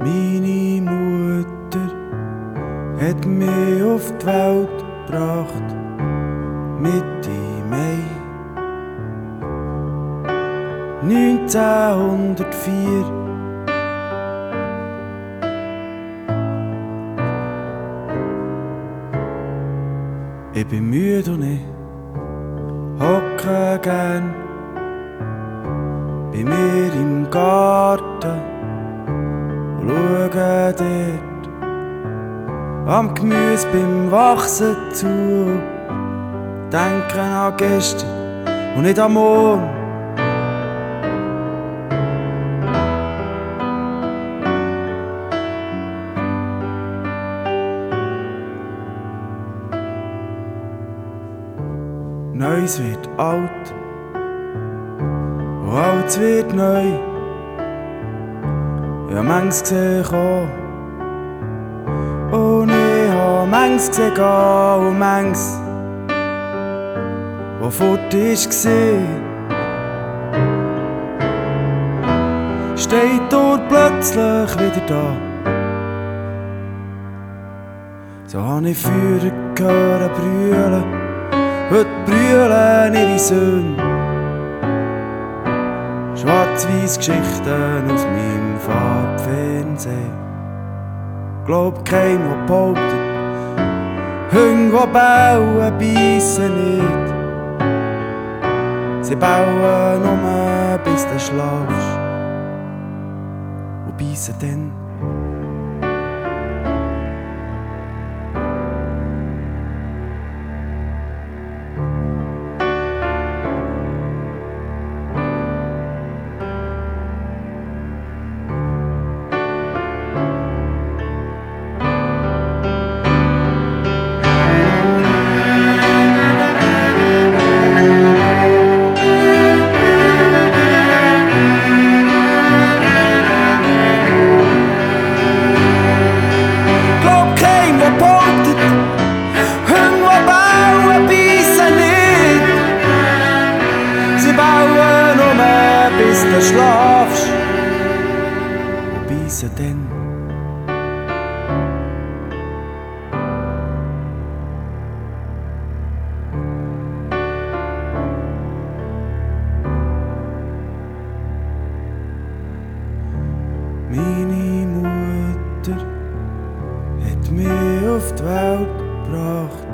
Meine Mutter hat mich auf die Welt gebracht, Mitte Mai 1904. Ich bin müde und ich hocke gern bei mir im Garten und schaue dort am Gemüse beim Wachsen zu. Denke an gestern und nicht an morgen. Neues wird alt und Altes wird neu. Ich hab manches gesehen kommen und ich hab manches gesehen gehen und manches, wo fort ist gsi, steht dort plötzlich wieder da. So hab ich Führer gehört brüllen. Heute brüllen ihre Söhne schwarz-weiss Geschichten aus meinem Farbfernsehen. Glaub kein, der behauptet, Hunde, die bauen, beissen nicht. Sie bauen nur, bis du schlafst und beissen dann. Bis du schlafst und beissen dann. Meine Mutter hat mich auf die Welt gebracht.